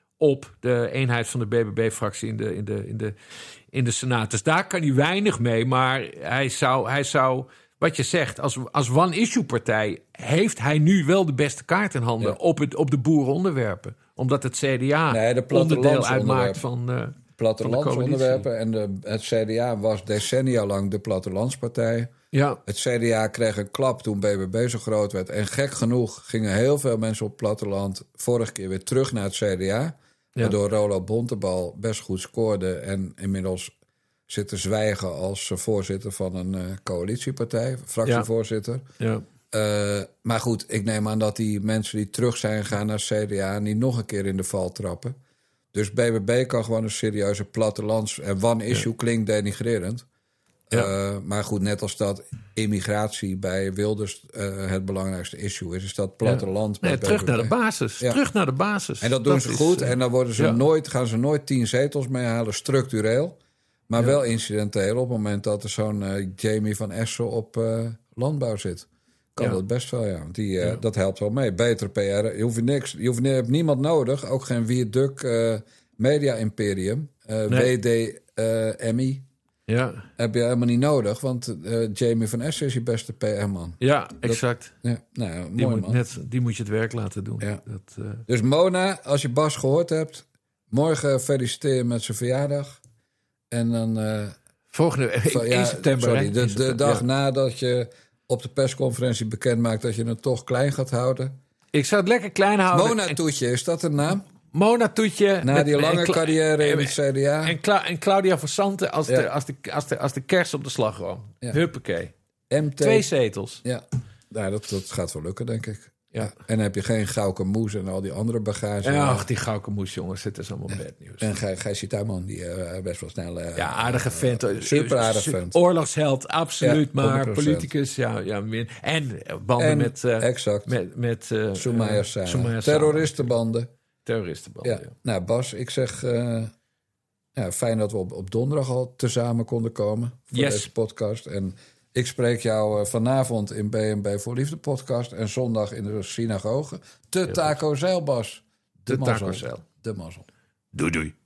op de eenheid van de B B B-fractie in de, in de, in de, in de Senaat. Dus daar kan hij weinig mee. Maar hij zou, hij zou wat je zegt, als, als one-issue-partij... heeft hij nu wel de beste kaart in handen ja. op, het, op de boerenonderwerpen. Omdat het C D A nee, de onderdeel uitmaakt van... Uh, plattelandsonderwerpen. En de, het C D A was decennia lang de plattelandspartij. Ja. Het C D A kreeg een klap toen B B B zo groot werd. En gek genoeg gingen heel veel mensen op het platteland... vorige keer weer terug naar het C D A. Ja. Waardoor Rollo Bontebal best goed scoorde... en inmiddels zit te zwijgen als voorzitter van een uh, coalitiepartij. Fractievoorzitter. Ja. Ja. Uh, maar goed, ik neem aan dat die mensen die terug zijn gegaan naar het C D A... niet nog een keer in de val trappen. Dus B B B kan gewoon een serieuze plattelands... en one-issue ja. klinkt denigrerend. Ja. Uh, maar goed, net als dat immigratie bij Wilders uh, het belangrijkste issue is... is dat platteland... Ja. Nee, terug naar de basis. Ja. Terug naar de basis. En dat doen dat ze is, goed. Uh, en dan worden ze ja. nooit, gaan ze nooit tien zetels meehalen, structureel. Maar ja. wel incidenteel op het moment dat er zo'n uh, Jamie van Essen op uh, landbouw zit. Kan ja. dat best wel, ja. Die, uh, ja. Dat helpt wel mee. Betere P R. Je hoeft niks. Je hoeft, je hebt niemand nodig. Ook geen Wierduk uh, Media Imperium. Uh, nee. W D M I. Ja. Heb je helemaal niet nodig. Want uh, Jamie van Essen is je beste P R-man. Ja, dat, exact. Ja, nou ja, die, mooi, moet man. Net, die moet je het werk laten doen. Ja. Dat, uh... Dus Mona, als je Bas gehoord hebt... morgen feliciteer met zijn verjaardag. En dan... Uh, Volgende in, ja, in september. Sorry, de, de dag ja. nadat je... op de persconferentie bekend maakt dat je het toch klein gaat houden. Ik zou het lekker klein houden. Mona Toetje, is dat een naam? Mona Toetje. Na die lange en, carrière in het C D A. En, Cla- en Claudia van Santen als, ja. de, als, de, als, de, als de kers op de slagroom. Ja. Huppakee. M T. Twee zetels. Ja, nou, dat, dat gaat wel lukken, denk ik. Ja. En dan heb je geen Gauke Moes en al die andere bagage. Ja, ach, die Gauke Moes, jongens, dit is allemaal bad nieuws. En Gij, Gijsje Tuinman, die uh, best wel snel... Uh, ja, aardige vent. Uh, super aardig vent. Oorlogsheld, absoluut, ja, maar politicus, ja, ja min. En banden en, met... Uh, exact. Met, met uh, Soumaya Sana. Soumaya Sana. Terroristenbanden. Terroristenbanden, ja. ja. Nou, Bas, ik zeg... Uh, ja, fijn dat we op, op donderdag al tezamen konden komen voor yes. deze podcast. En... ik spreek jou vanavond in B en B voor Liefde podcast... en zondag in de synagoge. De Taco Zeil, Bas. De Taco Zeil. De mazzel. Doei, doei.